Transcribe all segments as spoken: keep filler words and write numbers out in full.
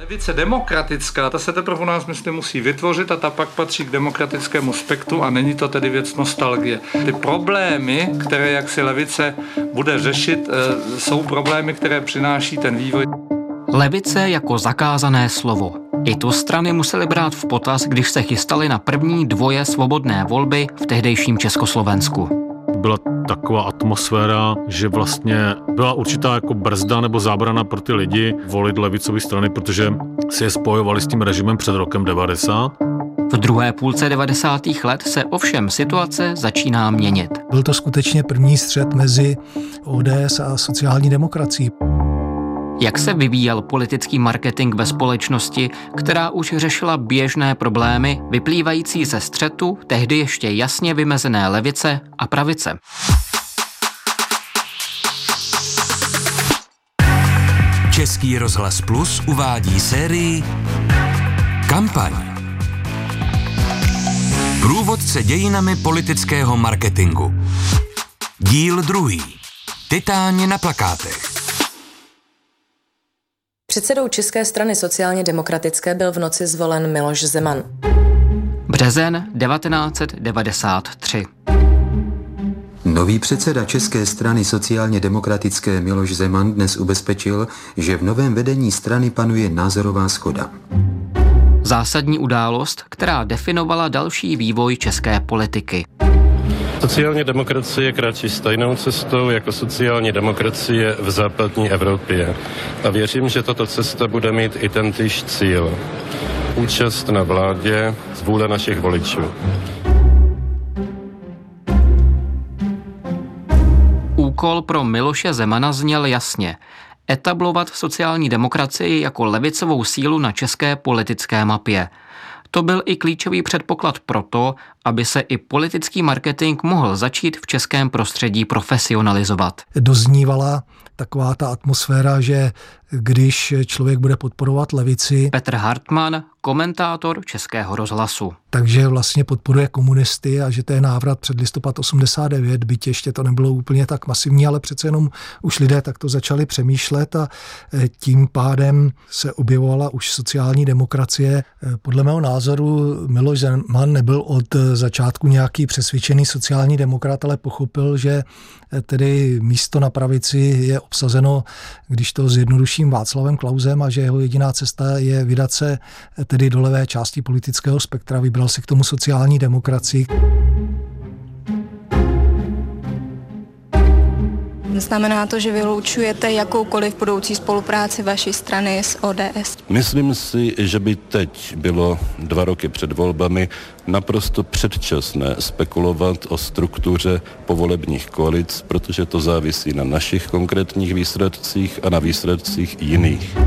Levice demokratická, ta se teprve u nás, myslím, musí vytvořit a ta pak patří k demokratickému spektru a není to tedy věc nostalgie. Ty problémy, které jak si levice bude řešit, jsou problémy, které přináší ten vývoj. Levice jako zakázané slovo. I tu strany musely brát v potaz, když se chystaly na první dvoje svobodné volby v tehdejším Československu. Byla taková atmosféra, že vlastně byla určitá jako brzda nebo zábrana pro ty lidi volit levicové strany, protože si je spojovali s tím režimem před rokem devadesát. V druhé půlce devadesátých let se ovšem situace začíná měnit. Byl to skutečně první střet mezi O D S a sociální demokracií. Jak se vyvíjel politický marketing ve společnosti, která už řešila běžné problémy vyplývající ze střetu tehdy ještě jasně vymezené levice a pravice? Český rozhlas Plus uvádí sérii Kampaň. Průvodce dějinami politického marketingu. Díl druhý. Titáni na plakátech. Předsedou České strany sociálně demokratické byl v noci zvolen Miloš Zeman. Březen devatenáct set devadesát tři. Nový předseda České strany sociálně demokratické Miloš Zeman dnes ubezpečil, že v novém vedení strany panuje názorová shoda. Zásadní událost, která definovala další vývoj české politiky. Sociální demokracie kráčí stejnou cestou jako sociální demokracie v západní Evropě. A věřím, že tato cesta bude mít i tentýž cíl. Účast na vládě z vůle našich voličů. Úkol pro Miloše Zemana zněl jasně. Etablovat sociální demokracii jako levicovou sílu na české politické mapě. To byl i klíčový předpoklad pro to, aby se i politický marketing mohl začít v českém prostředí profesionalizovat. Doznívala taková ta atmosféra, že když člověk bude podporovat levici... Petr Hartmann, komentátor Českého rozhlasu. Takže vlastně podporuje komunisty a že to je návrat před listopad osmdesát devět, byť ještě to nebylo úplně tak masivní, ale přece jenom už lidé takto začali přemýšlet a tím pádem se objevovala už sociální demokracie. Podle mého názoru Miloš Zeman nebyl od začátku nějaký přesvědčený sociální demokrat, ale pochopil, že tedy místo na pravici je obsazeno, když to zjednoduším, Václavem Klausem a že jeho jediná cesta je vydat se tedy do levé části politického spektra. Vybral si k tomu sociální demokracii. Znamená to, že vyloučujete jakoukoliv budoucí spolupráci vaší strany s O D S? Myslím si, že by teď bylo dva roky před volbami naprosto předčasné spekulovat o struktuře povolebních koalic, protože to závisí na našich konkrétních výsledcích a na výsledcích jiných.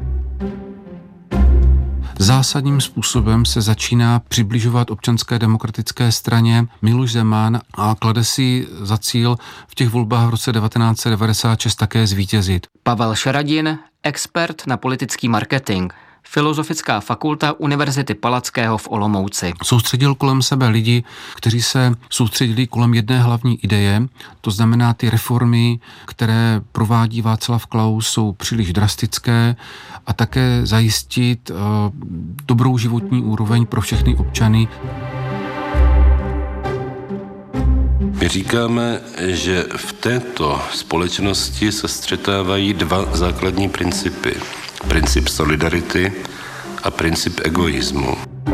Zásadním způsobem se začíná přibližovat Občanské demokratické straně Miloš Zeman a klade si za cíl v těch volbách v roce devatenáct set devadesát šest také zvítězit. Pavel Šaradin, expert na politický marketing, Filozofická fakulta Univerzity Palackého v Olomouci. Soustředil kolem sebe lidi, kteří se soustředili kolem jedné hlavní ideje, to znamená ty reformy, které provádí Václav Klaus, jsou příliš drastické a také zajistit uh, dobrou životní úroveň pro všechny občany. My říkáme, že v této společnosti se střetávají dva základní principy. Princip solidarity a princip egoismu.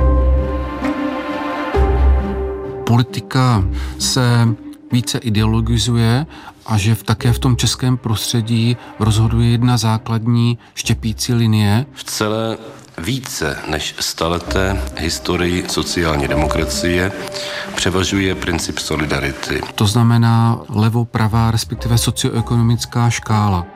Politika se více ideologizuje a že v, také v tom českém prostředí rozhoduje jedna základní štěpící linie. V celé více než staleté historii sociální demokracie převažuje princip solidarity. To znamená levo-pravá, respektive socioekonomická škála.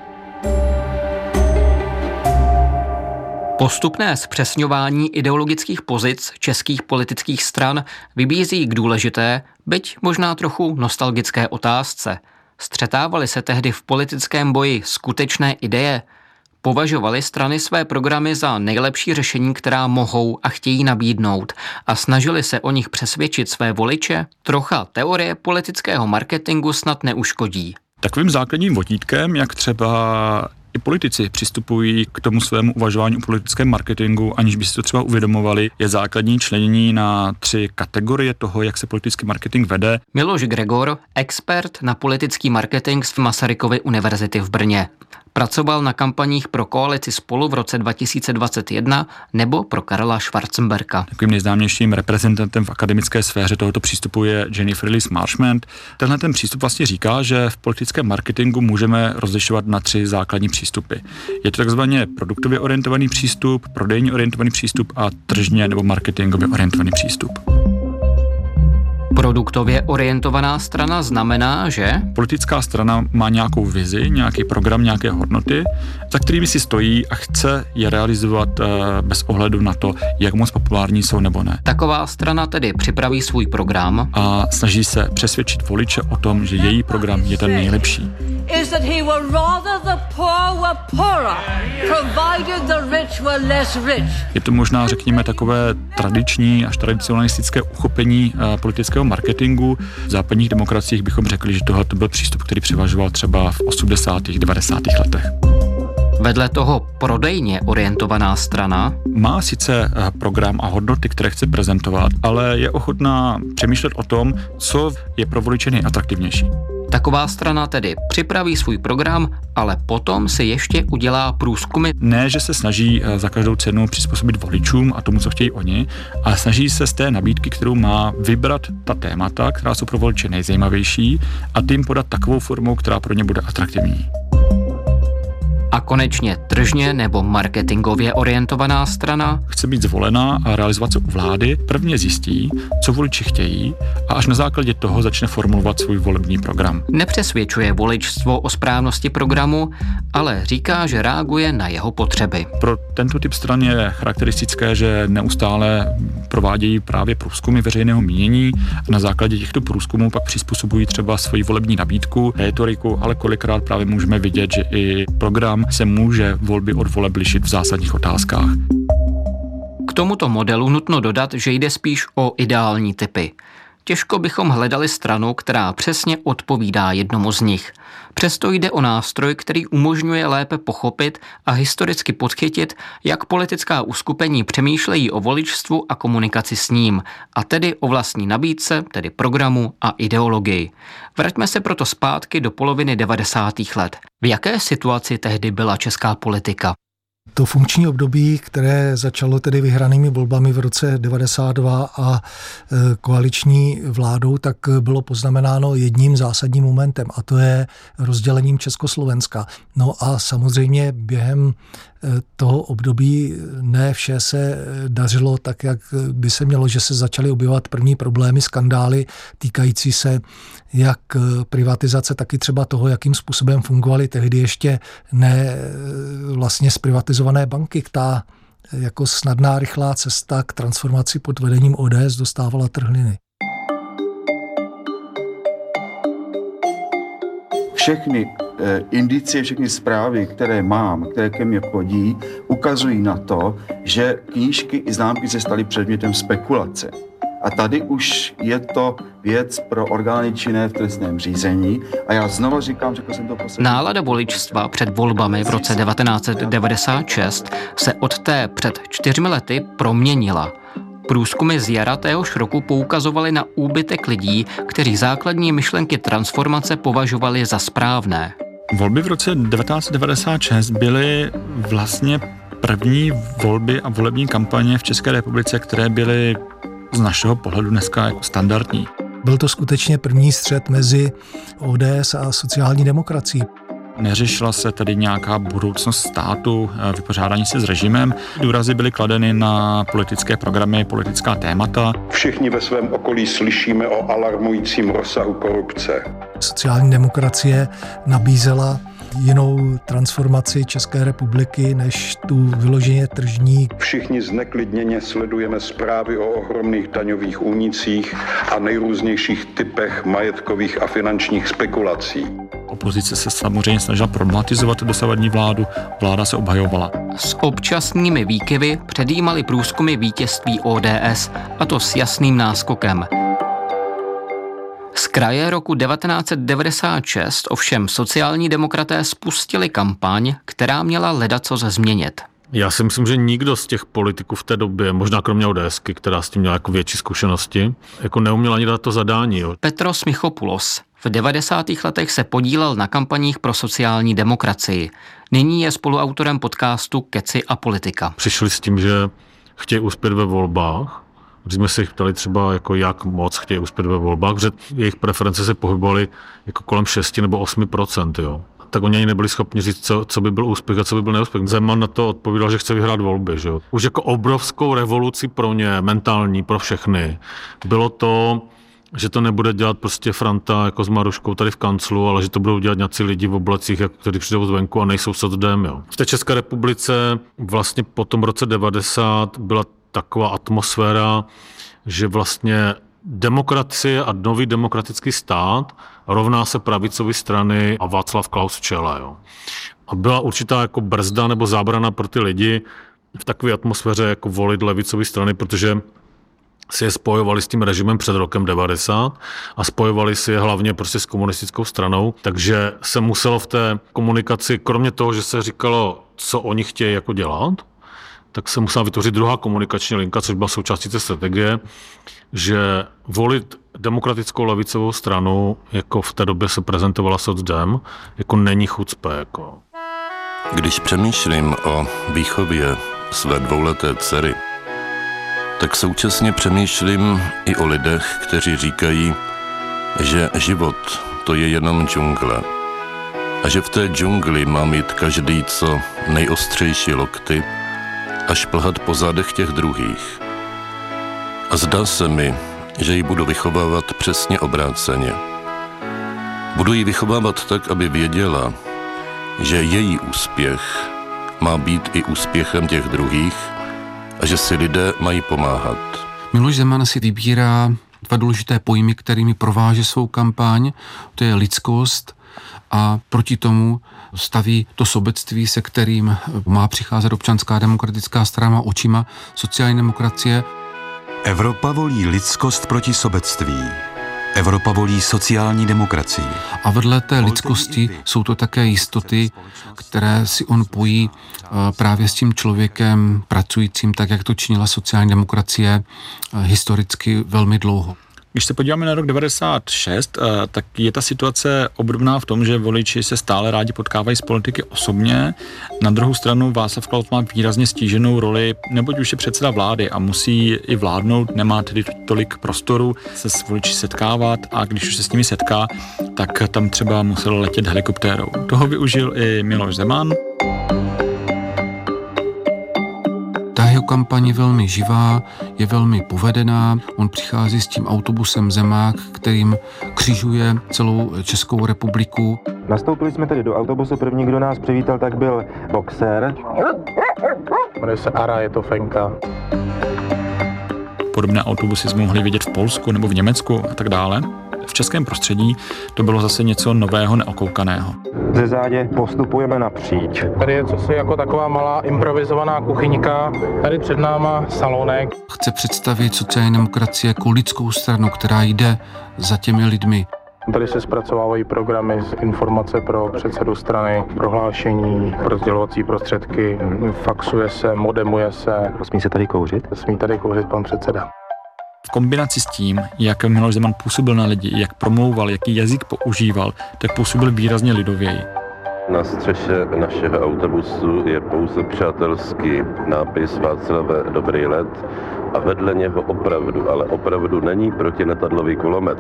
Postupné zpřesňování ideologických pozic českých politických stran vybízí k důležité, byť možná trochu nostalgické otázce. Střetávaly se tehdy v politickém boji skutečné ideje? Považovaly strany své programy za nejlepší řešení, která mohou a chtějí nabídnout a snažili se o nich přesvědčit své voliče? Trocha teorie politického marketingu snad neuškodí. Takovým základním vodítkem, jak třeba i politici přistupují k tomu svému uvažování o politickém marketingu, aniž by si to třeba uvědomovali, je základní členění na tři kategorie toho, jak se politický marketing vede. Miloš Gregor, expert na politický marketing z Masarykovy univerzity v Brně. Pracoval na kampaních pro koalici Spolu v roce dva tisíce dvacet jedna nebo pro Karla Schwarzenberga. Takovým nejznámějším reprezentantem v akademické sféře tohoto přístupu je Jennifer Lis Marshman. Tenhle ten přístup vlastně říká, že v politickém marketingu můžeme rozlišovat na tři základní přístupy. Je to takzvaně produktově orientovaný přístup, prodejně orientovaný přístup a tržně nebo marketingově orientovaný přístup. Produktově orientovaná strana znamená, že politická strana má nějakou vizi, nějaký program, nějaké hodnoty, za kterými si stojí a chce je realizovat bez ohledu na to, jak moc populární jsou nebo ne. Taková strana tedy připraví svůj program a snaží se přesvědčit voliče o tom, že její program je ten nejlepší. Je to možná, řekněme, takové tradiční až tradicionalistické uchopení politického marketingu. V západních demokraciích bychom řekli, že tohle byl přístup, který převažoval třeba v osmdesátých devadesátých letech. Vedle toho prodejně orientovaná strana má sice program a hodnoty, které chce prezentovat, ale je ochotná přemýšlet o tom, co je pro voliče nejatraktivnější. Taková strana tedy připraví svůj program, ale potom si ještě udělá průzkumy. Ne, že se snaží za každou cenu přizpůsobit voličům a tomu, co chtějí oni, ale snaží se z té nabídky, kterou má, vybrat ta témata, která jsou pro voliče nejzajímavější a tím podat takovou formou, která pro ně bude atraktivní. A konečně tržně nebo marketingově orientovaná strana chce být zvolená a realizovat se u vlády, prvně zjistí, co voliči chtějí a až na základě toho začne formulovat svůj volební program. Nepřesvědčuje voličstvo o správnosti programu, ale říká, že reaguje na jeho potřeby. Pro tento typ stran je charakteristické, že neustále provádějí právě průzkumy veřejného mínění a na základě těchto průzkumů pak přizpůsobují třeba svoji volební nabídku, rétoriku, ale kolikrát právě můžeme vidět, že i program se může volby od voleb lišit v zásadních otázkách. K tomuto modelu nutno dodat, že jde spíš o ideální typy. Těžko bychom hledali stranu, která přesně odpovídá jednomu z nich. Přesto jde o nástroj, který umožňuje lépe pochopit a historicky podchytit, jak politická uskupení přemýšlejí o voličstvu a komunikaci s ním, a tedy o vlastní nabídce, tedy programu a ideologii. Vraťme se proto zpátky do poloviny devadesátých let. V jaké situaci tehdy byla česká politika? To funkční období, které začalo tedy vyhranými volbami v roce devadesát dva a koaliční vládou, tak bylo poznamenáno jedním zásadním momentem, a to je rozdělením Československa. No a samozřejmě během toho období ne vše se dařilo tak, jak by se mělo, že se začaly objevovat první problémy, skandály týkající se jak privatizace, tak i třeba toho, jakým způsobem fungovaly tehdy ještě ne vlastně zprivatizované banky. Ta jako snadná, rychlá cesta k transformaci pod vedením O D S dostávala trhliny. Všechny eh, indicie, všechny zprávy, které mám, které ke mně chodí, ukazují na to, že knížky i známky se staly předmětem spekulace. A tady už je to věc pro orgány činné v trestném řízení. A já znovu říkám, řekl jsem to poslední. Nálada voličstva před volbami v roce devatenáct set devadesát šest se od té před čtyřmi lety proměnila. Průzkumy z jara téhož roku poukazovaly na úbytek lidí, kteří základní myšlenky transformace považovali za správné. Volby v roce devatenáct set devadesát šest byly vlastně první volby a volební kampaně v České republice, které byly z našeho pohledu dneska jako standardní. Byl to skutečně první střet mezi O D S a sociální demokracií. Neřešila se tedy nějaká budoucnost státu, vypořádání se s režimem. Důrazy byly kladeny na politické programy, politická témata. Všichni ve svém okolí slyšíme o alarmujícím rozsahu korupce. Sociální demokracie nabízela jinou transformaci České republiky než tu vyloženě tržní. Všichni zneklidněně sledujeme zprávy o ohromných daňových únicích a nejrůznějších typech majetkových a finančních spekulací. Opozice se samozřejmě snažila problematizovat dosavadní vládu, vláda se obhajovala. S občasnými výkyvy předjímaly průzkumy vítězství O D S, a to s jasným náskokem. Z kraje roku devatenáct set devadesát šest ovšem sociální demokraté spustili kampaň, která měla ledacos změnit. Já si myslím, že nikdo z těch politiků v té době, možná kromě ODSky, která s tím měla jako větší zkušenosti, jako neuměl ani dát to zadání. Jo. Petros Michopoulos v devadesátých letech se podílel na kampaních pro sociální demokracii. Nyní je spoluautorem podcastu Keci a politika. Přišli s tím, že chtějí uspět ve volbách. Když jsme se jich ptali třeba, jako jak moc chtějí uspět ve volbách, že jejich preference se pohybovaly jako kolem šest nebo osm procent, jo. Tak oni ani nebyli schopni říct, co, co by byl úspěch a co by byl neúspěch. Zeman na to odpovídal, že chce vyhrát volby. Že jo. Už jako obrovskou revoluci pro ně, mentální, pro všechny, bylo to, že to nebude dělat prostě Franta jako s Maruškou tady v kanclu, ale že to budou dělat nějací lidi v oblecích, jako kteří přijdou zvenku a nejsou socdem. Jo. V té České republice vlastně po tom roce devadesát byla taková atmosféra, že vlastně demokracie a nový demokratický stát rovná se pravicové strany a Václav Klaus v čele. Jo. A byla určitá jako brzda nebo zábrana pro ty lidi v takové atmosféře jako volit levicové strany, protože si je spojovali s tím režimem před rokem devadesát a spojovali si je hlavně prostě s komunistickou stranou, takže se muselo v té komunikaci, kromě toho, že se říkalo, co oni chtějí jako dělat, tak se musela vytvořit druhá komunikační linka, což byla součástí té strategie, že volit demokratickou levicovou stranu, jako v té době se prezentovala socdem, jako není chucpe. Jako. Když přemýšlím o výchově své dvouleté dcery, tak současně přemýšlím i o lidech, kteří říkají, že život to je jenom džungle a že v té džungli má mít každý co nejostřejší lokty a šplhat po zádech těch druhých. A zdá se mi, že ji budu vychovávat přesně obráceně. Budu ji vychovávat tak, aby věděla, že její úspěch má být i úspěchem těch druhých a že si lidé mají pomáhat. Miloš Zeman si vybírá dva důležité pojmy, kterými prováže svou kampaň. To je lidskost a proti tomu staví to sobectví, se kterým má přicházet občanská demokratická strana očima sociální demokracie. Evropa volí lidskost proti sobectví. Evropa volí sociální demokracii. A vedle té lidskosti jsou to také jistoty, které si on pojí právě s tím člověkem pracujícím, tak jak to činila sociální demokracie historicky velmi dlouho. Když se podíváme na rok devadesát šest, tak je ta situace obdobná v tom, že voliči se stále rádi potkávají s politiky osobně. Na druhou stranu Václav Klaus má výrazně stíženou roli, neboť už je předseda vlády a musí i vládnout, nemá tedy tolik prostoru se s voliči setkávat a když už se s nimi setká, tak tam třeba musel letět helikoptérou. Toho využil i Miloš Zeman. Ta jeho kampaň je velmi živá, je velmi povedená. On přichází s tím autobusem Zemák, kterým křižuje celou Českou republiku. Nastoupili jsme tedy do autobusu, první, kdo nás přivítal, tak byl boxer. Jmenuje se Ara, je to Fenka. Podobné autobusy jsme mohli vidět v Polsku nebo v Německu a tak dále. V českém prostředí to bylo zase něco nového, neokoukaného. Ze zádě postupujeme napříč. Tady je cosi jako taková malá improvizovaná kuchyňka. Tady před náma salonek. Chce představit sociální demokracii jako lidskou stranu, která jde za těmi lidmi. Tady se zpracovávají programy z informace pro předsedu strany, prohlášení, rozdělovací prostředky, faxuje se, modemuje se. Smí se tady kouřit? Smí tady kouřit pan předseda. V kombinaci s tím, jak Miloš Zeman působil na lidi, jak promlouval, jaký jazyk používal, tak působil výrazně lidověji. Na střeše našeho autobusu je pouze přátelský nápis Václave dobrý let a vedle něho opravdu, ale opravdu není protiletadlový kulomet.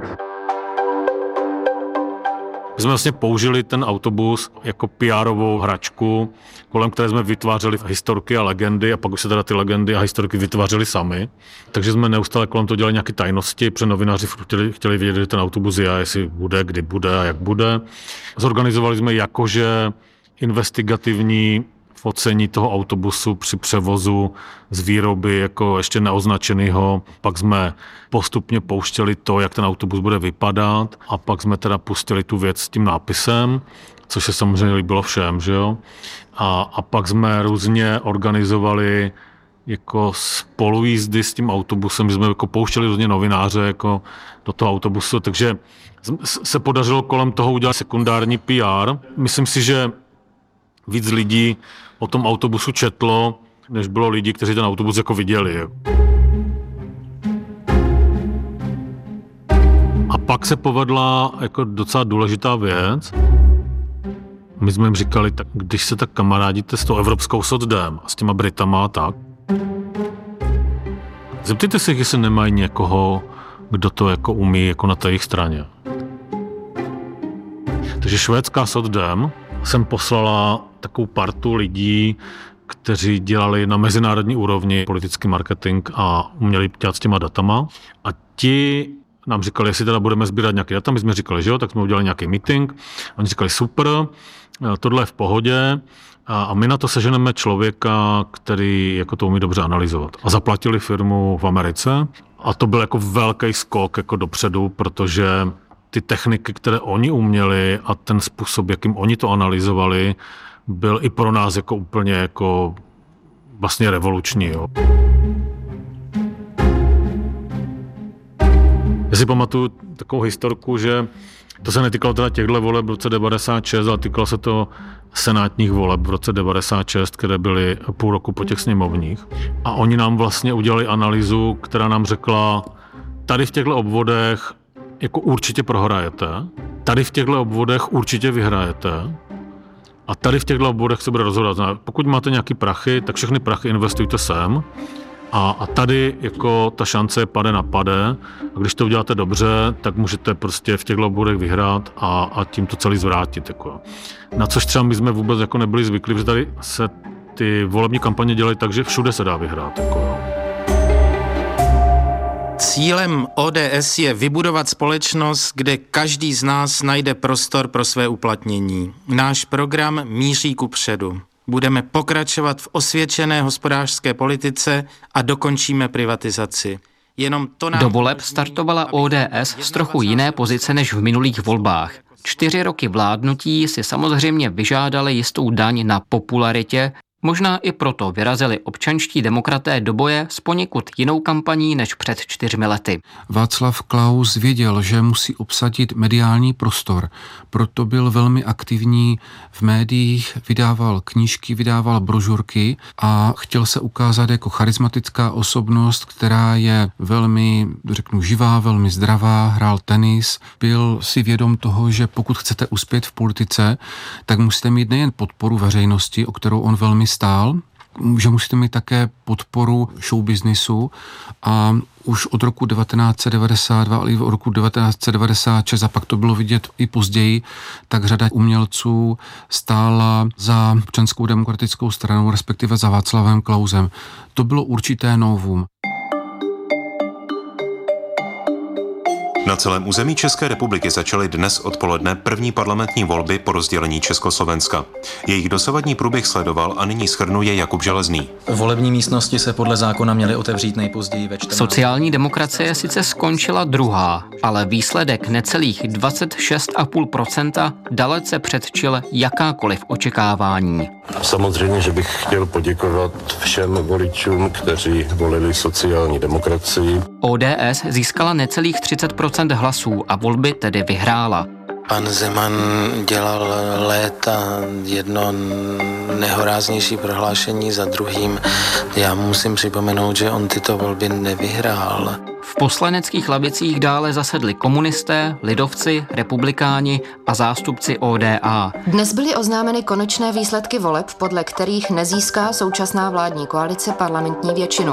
My jsme vlastně použili ten autobus jako P R-ovou hračku, kolem které jsme vytvářeli historky a legendy a pak už se teda ty legendy a historky vytvářeli sami. Takže jsme neustále kolem toho dělali nějaké tajnosti, protože novináři chtěli, chtěli vědět, že ten autobus je, jestli bude, kdy bude a jak bude. Zorganizovali jsme jakože investigativní focení toho autobusu při převozu z výroby jako ještě neoznačenýho. Pak jsme postupně pouštěli to, jak ten autobus bude vypadat a pak jsme teda pustili tu věc s tím nápisem, což se samozřejmě líbilo všem, že jo. A, a pak jsme různě organizovali jako spolujízdy s tím autobusem, že jsme jako pouštěli různě novináře jako do toho autobusu, takže se podařilo kolem toho udělat sekundární P R. Myslím si, že víc lidí o tom autobusu četlo, než bylo lidí, kteří ten autobus jako viděli. A pak se povedla jako docela důležitá věc. My jsme jim říkali, tak když se tak kamarádíte s tou evropskou socdem a s těma Britama a tak, zeptejte se, jestli nemají někoho, kdo to jako umí jako na té jejich straně. Takže švédská socdem jsem poslala takovou partu lidí, kteří dělali na mezinárodní úrovni politický marketing a uměli dělat s těma datama. A ti nám říkali, jestli teda budeme sbírat nějaké data. My jsme říkali, že jo, tak jsme udělali nějaký meeting. Oni říkali, super, tohle je v pohodě a my na to seženeme člověka, který jako to umí dobře analyzovat. A zaplatili firmu v Americe a to byl jako velký skok jako dopředu, protože ty techniky, které oni uměli a ten způsob, jakým oni to analyzovali, byl i pro nás jako úplně jako vlastně revoluční. Jo. Já si pamatuju takovou historku, že to se netýkalo teda těchto voleb v roce devadesát šest, ale týkalo se to senátních voleb v roce devadesát šest, které byly půl roku po těch sněmovních. A oni nám vlastně udělali analýzu, která nám řekla, tady v těchto obvodech jako určitě prohrajete, tady v těchto obvodech určitě vyhrajete a tady v těchto obvodech se bude rozhodovat. Pokud máte nějaký prachy, tak všechny prachy investujte sem a, a tady jako ta šance pade na pade a když to uděláte dobře, tak můžete prostě v těchto obvodech vyhrát a, a tím to celý zvrátit. Jako. Na což třeba my jsme vůbec jako nebyli zvyklí, protože tady se ty volební kampaně dělají tak, že všude se dá vyhrát. Jako. Cílem O D S je vybudovat společnost, kde každý z nás najde prostor pro své uplatnění. Náš program míří kupředu. Budeme pokračovat v osvědčené hospodářské politice a dokončíme privatizaci. Jenom to nám... Do voleb startovala O D S z trochu jiné pozice než v minulých volbách. Čtyři roky vládnutí si samozřejmě vyžádali jistou daň na popularitě, možná i proto vyrazili občanští demokraté do boje s poněkud jinou kampaní než před čtyřmi lety. Václav Klaus věděl, že musí obsadit mediální prostor, proto byl velmi aktivní v médiích, vydával knížky, vydával brožurky a chtěl se ukázat jako charismatická osobnost, která je velmi, řeknu, živá, velmi zdravá, hrál tenis, byl si vědom toho, že pokud chcete uspět v politice, tak musíte mít nejen podporu veřejnosti, o kterou on velmi stál, že musíte mít také podporu showbiznisu a už od roku devatenáct set devadesát dva, ale i od roku devatenáct set devadesát šest a pak to bylo vidět i později, tak řada umělců stála za Občanskou demokratickou stranou, respektive za Václavem Klausem. To bylo určité novum. Na celém území České republiky začaly dnes odpoledne první parlamentní volby po rozdělení Československa. Jejich dosavadní průběh sledoval a nyní shrnuje Jakub Železný. Volební místnosti se podle zákona měly otevřít nejpozději ve čtrnáct. Sociální demokracie sice skončila druhá, ale výsledek necelých dvacet šest celá pět procenta dalece předčil jakákoliv očekávání. Samozřejmě, že bych chtěl poděkovat všem voličům, kteří volili sociální demokracii. O D S získala necelých třicet procent hlasů a volby tedy vyhrála. Pan Zeman dělal léta jedno nehoráznější prohlášení za druhým. Já musím připomenout, že on tyto volby nevyhrál. V poslaneckých lavicích dále zasedli komunisté, lidovci, republikáni a zástupci O D A. Dnes byly oznámeny konečné výsledky voleb, podle kterých nezíská současná vládní koalice parlamentní většinu.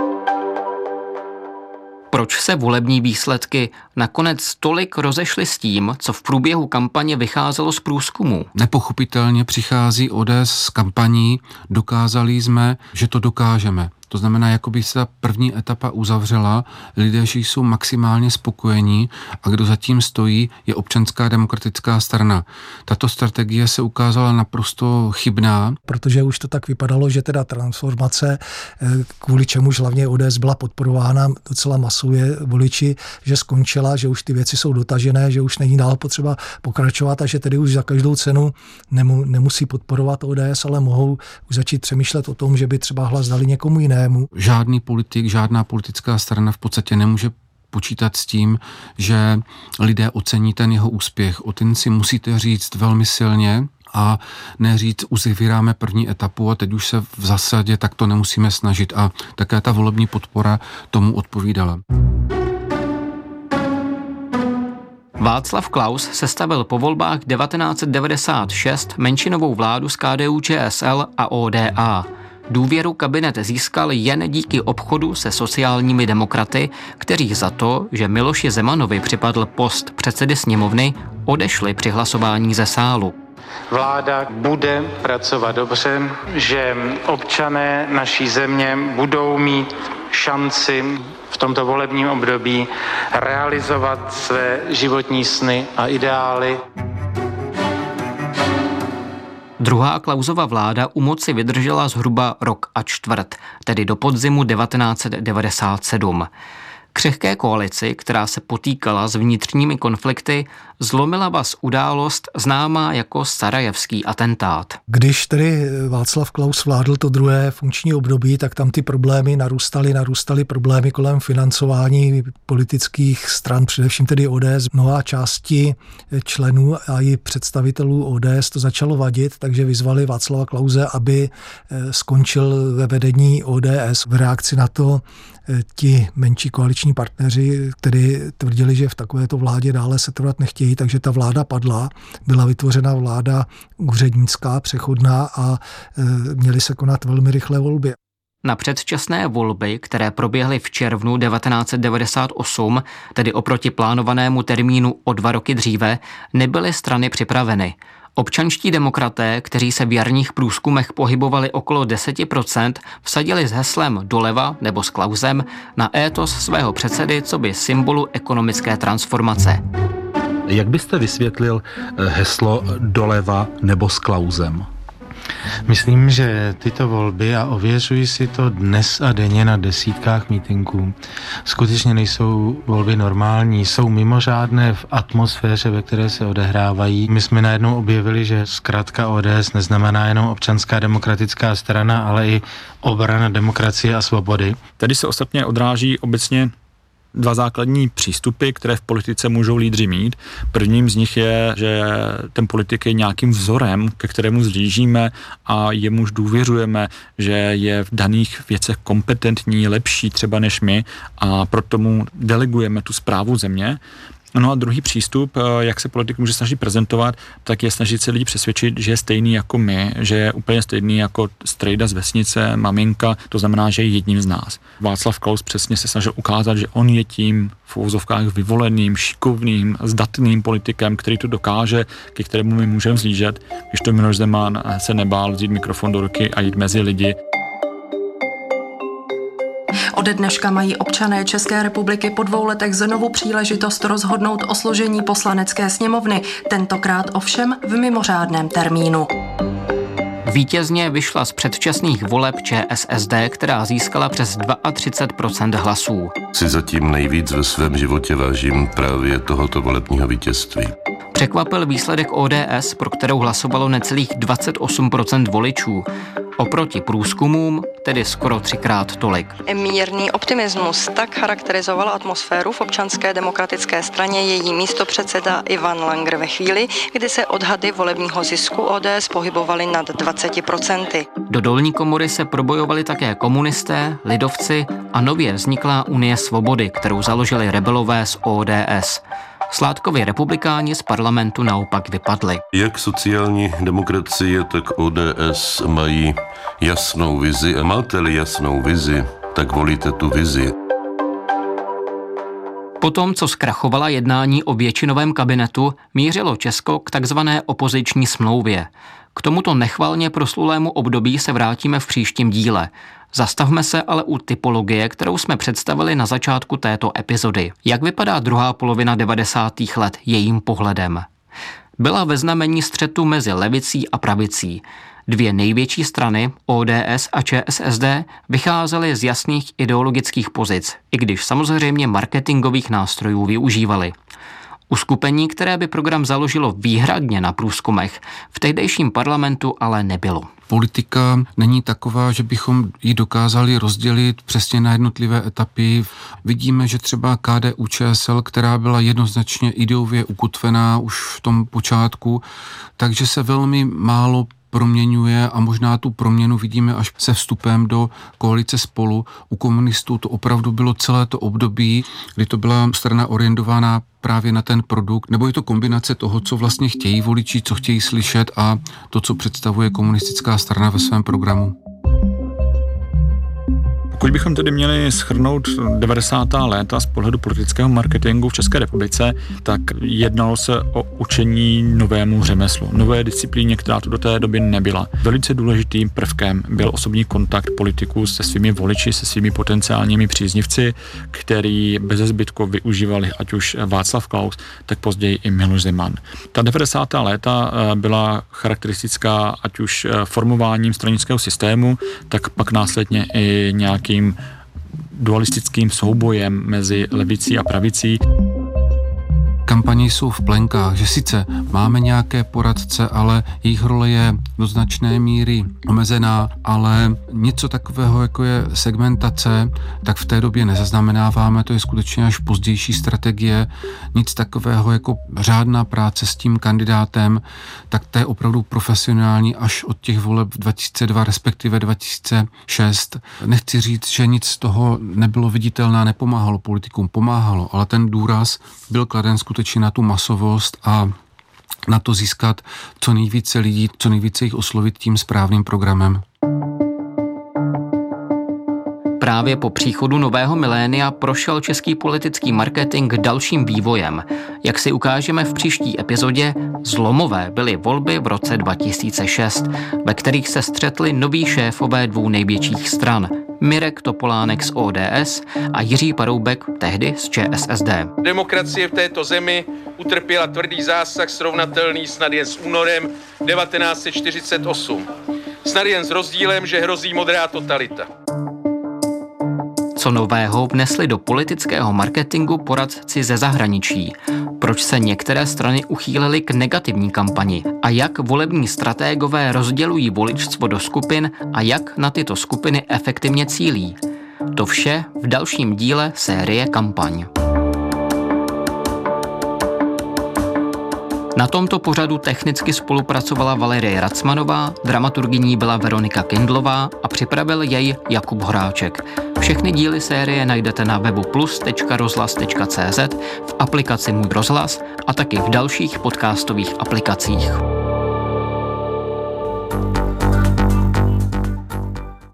Proč se volební výsledky nakonec tolik rozešly s tím, co v průběhu kampaně vycházelo z průzkumu? Nepochopitelně přichází O D S s kampaní, dokázali jsme, že to dokážeme. To znamená, jako by se ta první etapa uzavřela, lidé jsou maximálně spokojení a kdo zatím stojí, je Občanská demokratická strana. Tato strategie se ukázala naprosto chybná. Protože už to tak vypadalo, že teda transformace, kvůli čemuž hlavně O D S byla podporována docela masově voliči, že skončila, že už ty věci jsou dotažené, že už není dál potřeba pokračovat a že tedy už za každou cenu nemu, nemusí podporovat O D S, ale mohou už začít přemýšlet o tom, že by třeba hlas dali někomu jinému. systému. Žádný politik, žádná politická strana v podstatě nemůže počítat s tím, že lidé ocení ten jeho úspěch. O ten si musíte říct velmi silně a neříct, uzavíráme první etapu a teď už se v zásadě takto nemusíme snažit. A také ta volební podpora tomu odpovídala. Václav Klaus sestavil po volbách devatenáct set devadesát šest menšinovou vládu s K D U Č S L a O D A. Důvěru kabinet získal jen díky obchodu se sociálními demokraty, kteří za to, že Miloši Zemanovi připadl post předsedy sněmovny, odešli při hlasování ze sálu. Vláda bude pracovat dobře, že občané naší země budou mít šanci v tomto volebním období realizovat své životní sny a ideály. Druhá Klausova vláda u moci vydržela zhruba rok a čtvrt, tedy do podzimu devatenáct set devadesát sedm. Křehké koalici, která se potýkala s vnitřními konflikty, zlomila vaz událost známá jako sarajevský atentát. Když tedy Václav Klaus vládl to druhé funkční období, tak tam ty problémy narůstaly, narůstaly problémy kolem financování politických stran, především tedy O D S. Mnohá části členů a i představitelů O D S to začalo vadit, takže vyzvali Václava Klause, aby skončil ve vedení O D S. V reakci na to ti menší koaliční partneři, kteří tvrdili, že v takovéto vládě dále se trvat nechtějí, takže ta vláda padla. Byla vytvořena vláda úřednická, přechodná a e, měly se konat velmi rychlé volby. Na předčasné volby, které proběhly v červnu devatenáct set devadesát osm, tedy oproti plánovanému termínu o dva roky dříve, nebyly strany připraveny. Občanští demokraté, kteří se v jarních průzkumech pohybovali okolo deset procent, vsadili s heslem doleva nebo s Klausem na étos svého předsedy coby symbolu ekonomické transformace. Jak byste vysvětlil heslo doleva nebo s Klausem? Myslím, že tyto volby, a ověřuji si to dnes a denně na desítkách mítinků, skutečně nejsou volby normální, jsou mimořádné v atmosféře, ve které se odehrávají. My jsme najednou objevili, že zkrátka O D S neznamená jenom občanská demokratická strana, ale i obrana demokracie a svobody. Tady se ostatně odráží obecně dva základní přístupy, které v politice můžou lídři mít. Prvním z nich je, že ten politik je nějakým vzorem, ke kterému zlížíme a jemuž důvěřujeme, že je v daných věcech kompetentní, lepší třeba než my a proto mu delegujeme tu správu země. No a druhý přístup, jak se politik může snažit prezentovat, tak je snažit se lidi přesvědčit, že je stejný jako my, že je úplně stejný jako strejda z vesnice, maminka, to znamená, že je jedním z nás. Václav Klaus přesně se snažil ukázat, že on je tím v uvozovkách vyvoleným, šikovným, zdatným politikem, který to dokáže, ke kterému my můžeme zlížet, když to Miloš Zeman se nebál vzít mikrofon do ruky a jít mezi lidi. Ode dneška mají občané České republiky po dvou letech znovu příležitost rozhodnout o složení poslanecké sněmovny, tentokrát ovšem v mimořádném termínu. Vítězně vyšla z předčasných voleb Č S S D, která získala přes třicet dva procent hlasů. Si zatím nejvíc ve svém životě vážím právě tohoto volebního vítězství. Překvapil výsledek O D S, pro kterou hlasovalo necelých dvacet osm procent voličů. Oproti průzkumům tedy skoro třikrát tolik. Mírný optimismus, tak charakterizoval atmosféru v Občanské demokratické straně její místopředseda Ivan Langer ve chvíli, kdy se odhady volebního zisku O D S pohybovaly nad dvaceti procenty. Do dolní komory se probojovali také komunisté, lidovci a nově vzniklá Unie svobody, kterou založili rebelové z O D S. Sládkovi republikáni z parlamentu naopak vypadli. Jak sociální demokracie, tak O D S mají jasnou vizi a máte-li jasnou vizi, tak volíte tu vizi. Potom, co zkrachovala jednání o většinovém kabinetu, mířilo Česko k takzvané opoziční smlouvě. K tomuto nechvalně proslulému období se vrátíme v příštím díle. Zastavme se ale u typologie, kterou jsme představili na začátku této epizody. Jak vypadá druhá polovina devadesátých let jejím pohledem? Byla ve znamení střetu mezi levicí a pravicí. Dvě největší strany, O D S a Č S S D, vycházely z jasných ideologických pozic, i když samozřejmě marketingových nástrojů využívaly. Uskupení, které by program založilo výhradně na průzkumech, v tehdejším parlamentu ale nebylo. Politika není taková, že bychom ji dokázali rozdělit přesně na jednotlivé etapy. Vidíme, že třeba K D U Č S L, která byla jednoznačně ideově ukotvená už v tom počátku, takže se velmi málo proměňuje a možná tu proměnu vidíme až se vstupem do koalice Spolu. U komunistů to opravdu bylo celé to období, kdy to byla strana orientovaná právě na ten produkt, nebo je to kombinace toho, co vlastně chtějí voliči, co chtějí slyšet a to, co představuje komunistická strana ve svém programu. Pokud bychom tedy měli shrnout devadesátá léta z pohledu politického marketingu v České republice, tak jednalo se o učení novému řemeslu, nové disciplíně, která tu do té doby nebyla. Velice důležitým prvkem byl osobní kontakt politiků se svými voliči, se svými potenciálními příznivci, který bez zbytku využívali ať už Václav Klaus, tak později i Miloš Zeman. Ta devadesátá léta byla charakteristická ať už formováním stranického systému, tak pak následně i nějaký dualistickým soubojem mezi levicí a pravicí. Kampaně jsou v plenkách, že sice máme nějaké poradce, ale jejich role je do značné míry omezená, ale něco takového, jako je segmentace, tak v té době nezaznamenáváme, to je skutečně až pozdější strategie, nic takového jako řádná práce s tím kandidátem, tak to je opravdu profesionální až od těch voleb dva tisíce dva, respektive dva tisíce šest. Nechci říct, že nic z toho nebylo viditelné, nepomáhalo politikům, pomáhalo, ale ten důraz byl kladen skutečně na tu masovost a na to získat co nejvíce lidí, co nejvíce jich oslovit tím správným programem. Právě po příchodu nového milénia prošel český politický marketing dalším vývojem. Jak si ukážeme v příští epizodě, zlomové byly volby v roce dva tisíce šest, ve kterých se střetli noví šéfové dvou největších stran. Mirek Topolánek z O D S a Jiří Paroubek, tehdy z Č S S D. Demokracie v této zemi utrpěla tvrdý zásah srovnatelný snad jen s únorem devatenáct set čtyřicet osm. Snad jen s rozdílem, že hrozí modrá totalita. Co nového vnesli do politického marketingu poradci ze zahraničí? Proč se některé strany uchýlily k negativní kampani? A jak volební stratégové rozdělují voličstvo do skupin a jak na tyto skupiny efektivně cílí? To vše v dalším díle série Kampaň. Na tomto pořadu technicky spolupracovala Valerie Racmanová, dramaturgyní byla Veronika Kindlová a připravil jej Jakub Horáček. Všechny díly série najdete na webu plus tečka rozhlas tečka cé zet, v aplikaci Můj rozhlas a taky v dalších podcastových aplikacích.